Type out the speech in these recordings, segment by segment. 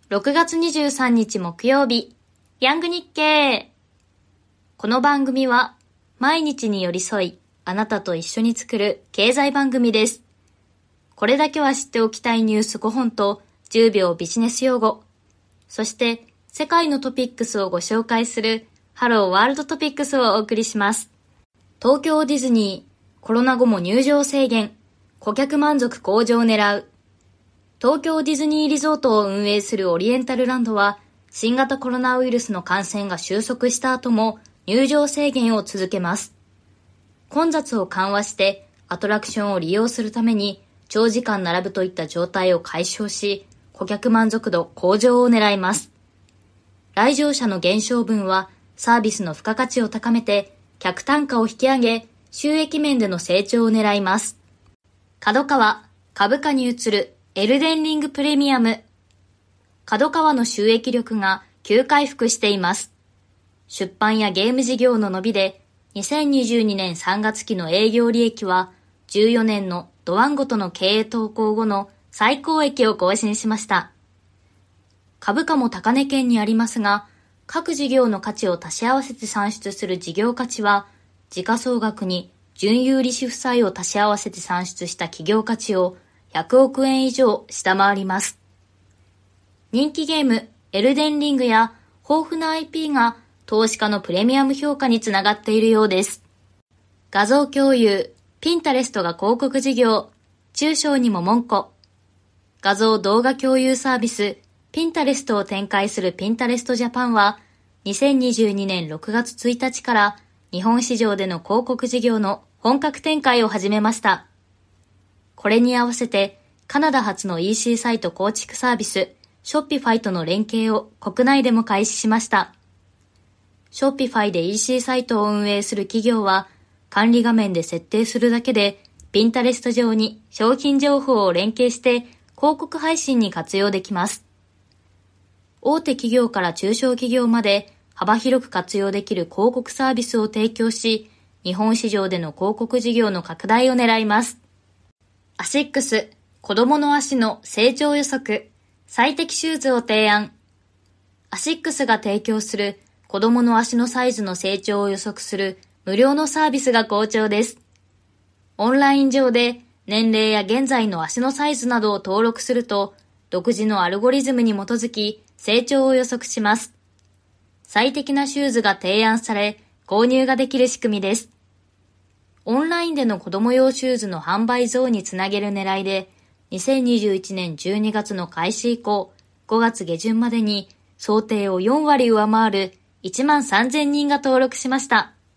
6月23日木曜日、ヤング日経。この番組は毎日に寄り添い、あなたと一緒に作る経済番組です。これだけは知っておきたいニュース5本と10秒ビジネス用語、そして世界のトピックスをご紹介するハローワールドトピックスをお送りします。東京ディズニー、コロナ後も入場制限、顧客満足向上を狙う。東京ディズニーリゾートを運営するオリエンタルランドは、新型コロナウイルスの感染が収束した後も入場制限を続けます。混雑を緩和してアトラクションを利用するために長時間並ぶといった状態を解消し、顧客満足度向上を狙います。来場者の減少分はサービスの付加価値を高めて客単価を引き上げ、収益面での成長を狙います。角川、株価に移るエルデンリングプレミアム。角川の収益力が急回復しています。出版やゲーム事業の伸びで、2022年3月期の営業利益は、14年のドワンゴとの経営統合後の最高益を更新しました。株価も高値圏にありますが、各事業の価値を足し合わせて算出する事業価値は、時価総額に純有利子負債を足し合わせて算出した企業価値を100億円以上下回ります。人気ゲームエルデンリングや豊富な IP が投資家のプレミアム評価につながっているようです。画像共有、ピンタレストが広告事業、中小にも門戸。画像動画共有サービス、ピンタレストを展開するピンタレストジャパンは、2022年6月1日から日本市場での広告事業の本格展開を始めました。これに合わせて、カナダ発の EC サイト構築サービス、ショッピファイとの連携を国内でも開始しました。ショッピファイで EC サイトを運営する企業は、管理画面で設定するだけで、ピンタレスト上に商品情報を連携して広告配信に活用できます。大手企業から中小企業まで幅広く活用できる広告サービスを提供し、日本市場での広告事業の拡大を狙います。アシックス、子供の足の成長予測、最適シューズを提案。アシックスが提供する子供の足のサイズの成長を予測する無料のサービスが好調です。オンライン上で年齢や現在の足のサイズなどを登録すると、独自のアルゴリズムに基づき成長を予測します。最適なシューズが提案され、購入ができる仕組みです。オンラインでの子供用シューズの販売増につなげる狙いで、2021年12月の開始以降、5月下旬までに想定を4割上回る1万3000人が登録しました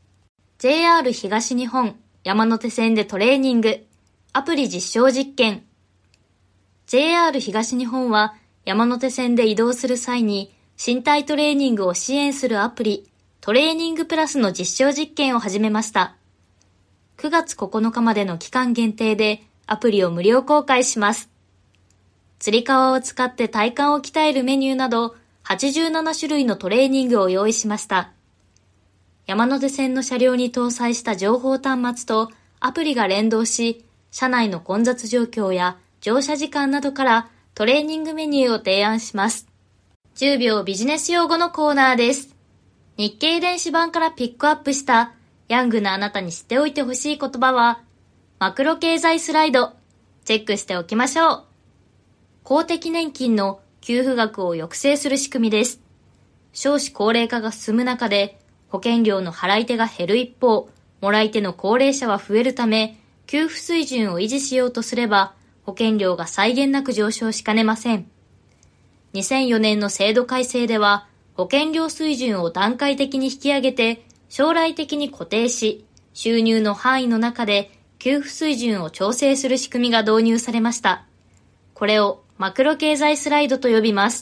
。JR 東日本、山手線でトレーニング、アプリ実証実験。JR 東日本は山手線で移動する際に身体トレーニングを支援するアプリ、トレーニングプラスの実証実験を始めました。9月9日までの期間限定でアプリを無料公開します。つり革を使って体幹を鍛えるメニューなど87種類のトレーニングを用意しました。山手線の車両に搭載した情報端末とアプリが連動し、車内の混雑状況や乗車時間などからトレーニングメニューを提案します。10秒ビジネス用語のコーナーです。日経電子版からピックアップしたヤングなあなたに知っておいてほしい言葉は、マクロ経済スライド、チェックしておきましょう。公的年金の給付額を抑制する仕組みです。少子高齢化が進む中で、保険料の払い手が減る一方、もらい手の高齢者は増えるため、給付水準を維持しようとすれば、保険料が際限なく上昇しかねません。2004年の制度改正では、保険料水準を段階的に引き上げて、将来的に固定し、収入の範囲の中で給付水準を調整する仕組みが導入されました。これをマクロ経済スライドと呼びます。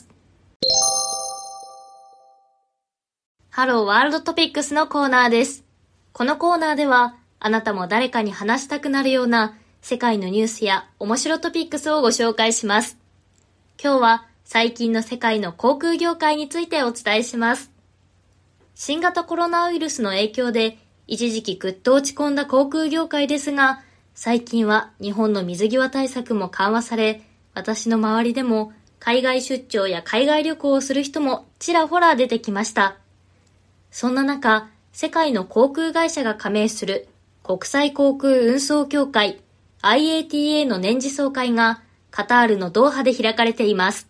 ハローワールドトピックスのコーナーです。このコーナーでは、あなたも誰かに話したくなるような世界のニュースや面白トピックスをご紹介します。今日は最近の世界の航空業界についてお伝えします。新型コロナウイルスの影響で一時期ぐっと落ち込んだ航空業界ですが、最近は日本の水際対策も緩和され、私の周りでも海外出張や海外旅行をする人もちらほら出てきました。そんな中、世界の航空会社が加盟する国際航空運送協会 IATA の年次総会がカタールのドーハで開かれています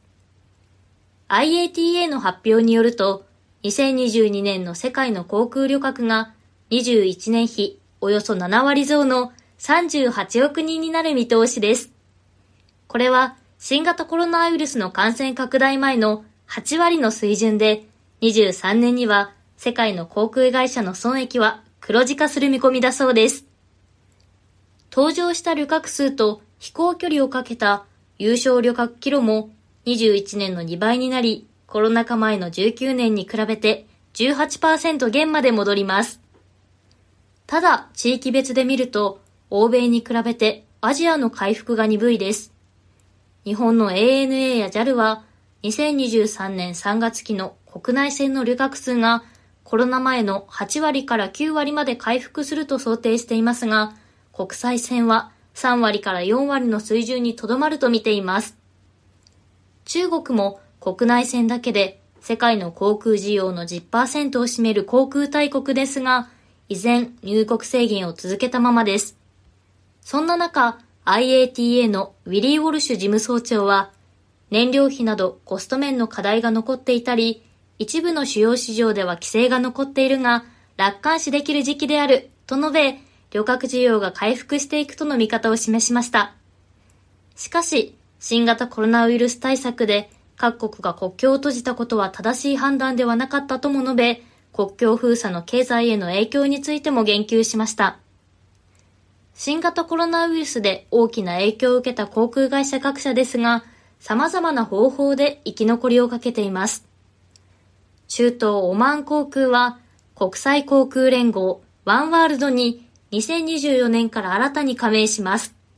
。IATA の発表によると、2022年の世界の航空旅客が21年比およそ7割増の38億人になる見通しです。これは新型コロナウイルスの感染拡大前の8割の水準で、23年には世界の航空会社の損益は黒字化する見込みだそうです。搭乗した旅客数と飛行距離をかけた有償旅客キロも21年の2倍になり、コロナ禍前の19年に比べて 18% 減まで戻ります。ただ、地域別で見ると、欧米に比べてアジアの回復が鈍いです。日本の ANA や JAL は2023年3月期の国内線の旅客数がコロナ前の8割から9割まで回復すると想定していますが、国際線は3割から4割の水準にとどまると見ています。中国も国内線だけで世界の航空需要の 10% を占める航空大国ですが、依然入国制限を続けたままです。そんな中、IATA のウィリー・ウォルシュ事務総長は、燃料費などコスト面の課題が残っていたり、一部の主要市場では規制が残っているが、楽観視できる時期である、と述べ、旅客需要が回復していくとの見方を示しました。しかし、新型コロナウイルス対策で各国が国境を閉じたことは正しい判断ではなかったとも述べ、国境封鎖の経済への影響についても言及しました。新型コロナウイルスで大きな影響を受けた航空会社各社ですが、様々な方法で生き残りをかけています。中東オマーン航空は国際航空連合ワンワールドに2024年から新たに加盟します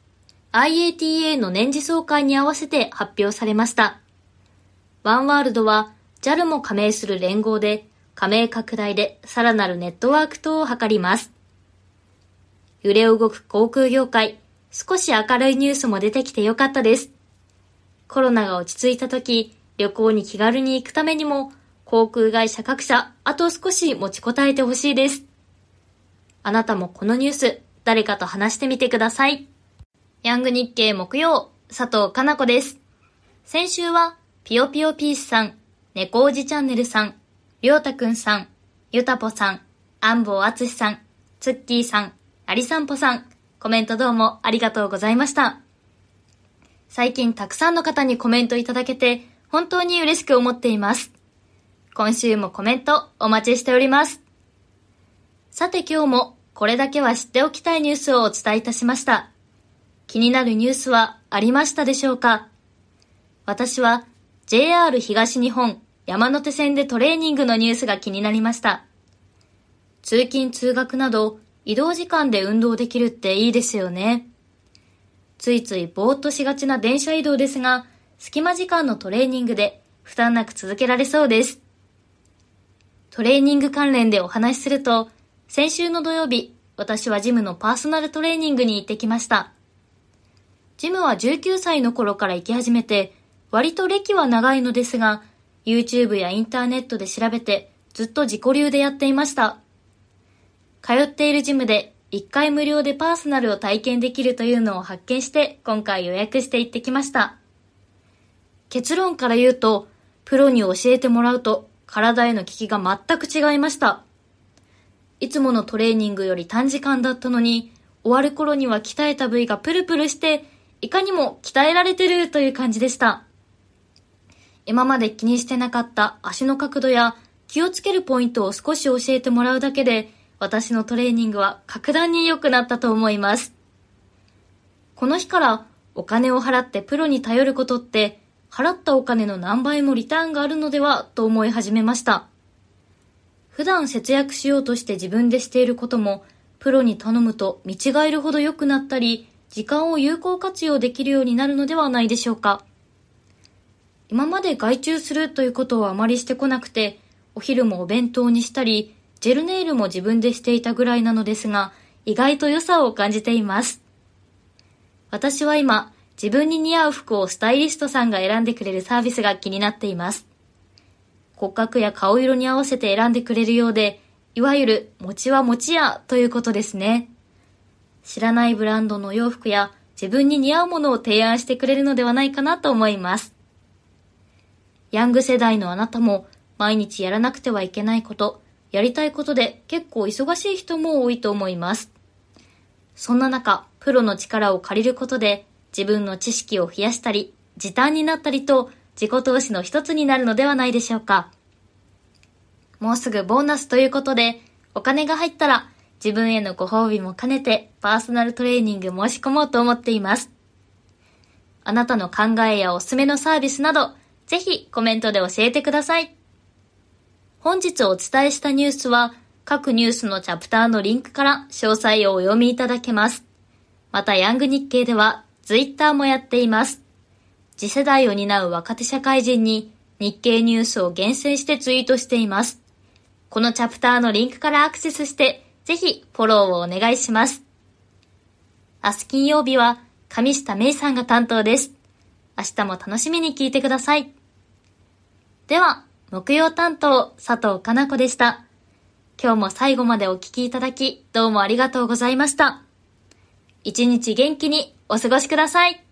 。IATA の年次総会に合わせて発表されました。ワンワールドは JAL も加盟する連合で、加盟拡大でさらなるネットワーク等を図ります。揺れ動く航空業界、少し明るいニュースも出てきてよかったです。コロナが落ち着いた時、旅行に気軽に行くためにも、航空会社各社、あと少し持ちこたえてほしいです。あなたもこのニュース、誰かと話してみてください。ヤング日経木曜、佐藤かな子です。先週は、ぴよぴよピースさん、猫おじチャンネルさん、りょうたくんさん、ゆたぽさん、あんぼうあつしさん、つっきーさん、ありさんぽさん、コメントどうもありがとうございました。最近たくさんの方にコメントいただけて、本当に嬉しく思っています。今週もコメントお待ちしております。さて今日もこれだけは知っておきたいニュースをお伝えいたしました。気になるニュースはありましたでしょうか？私は JR 東日本山手線でトレーニングのニュースが気になりました。通勤通学など移動時間で運動できるっていいですよね。ついついぼーっとしがちな電車移動ですが、隙間時間のトレーニングで負担なく続けられそうです。トレーニング関連でお話しすると、先週の土曜日、私はジムのパーソナルトレーニングに行ってきました。ジムは19歳の頃から行き始めて、割と歴は長いのですが、YouTube やインターネットで調べて、ずっと自己流でやっていました。通っているジムで1回無料でパーソナルを体験できるというのを発見して、今回予約して行ってきました。結論から言うと、プロに教えてもらうと、体への効きが全く違いました。いつものトレーニングより短時間だったのに、終わる頃には鍛えた部位がプルプルして、いかにも鍛えられてるという感じでした。今まで気にしてなかった足の角度や気をつけるポイントを少し教えてもらうだけで、私のトレーニングは格段に良くなったと思います。この日からお金を払ってプロに頼ることって、払ったお金の何倍もリターンがあるのではと思い始めました。普段節約しようとして自分でしていることも、プロに頼むと見違えるほど良くなったり、時間を有効活用できるようになるのではないでしょうか。今まで外注するということをあまりしてこなくて、お昼もお弁当にしたり、ジェルネイルも自分でしていたぐらいなのですが、意外と良さを感じています。私は今、 自分に似合う服をスタイリストさんが選んでくれるサービスが気になっています。骨格や顔色に合わせて選んでくれるようで、いわゆる餅は餅屋ということですね。知らないブランドのお洋服や自分に似合うものを提案してくれるのではないかなと思います。ヤング世代のあなたも毎日やらなくてはいけないこと、やりたいことで結構忙しい人も多いと思います。そんな中、プロの力を借りることで自分の知識を増やしたり、時短になったりと自己投資の一つになるのではないでしょうか。もうすぐボーナスということで、お金が入ったら自分へのご褒美も兼ねてパーソナルトレーニング申し込もうと思っています。あなたの考えやおすすめのサービスなど、ぜひコメントで教えてください。本日お伝えしたニュースは各ニュースのチャプターのリンクから詳細をお読みいただけます。またヤング日経ではツイッターもやっています。次世代を担う若手社会人に日経ニュースを厳選してツイートしています。このチャプターのリンクからアクセスしてぜひフォローをお願いします。明日金曜日は上下芽衣さんが担当です。明日も楽しみに聞いてください。では、木曜担当佐藤かな子でした。今日も最後までお聞きいただきどうもありがとうございました。一日元気にお過ごしください。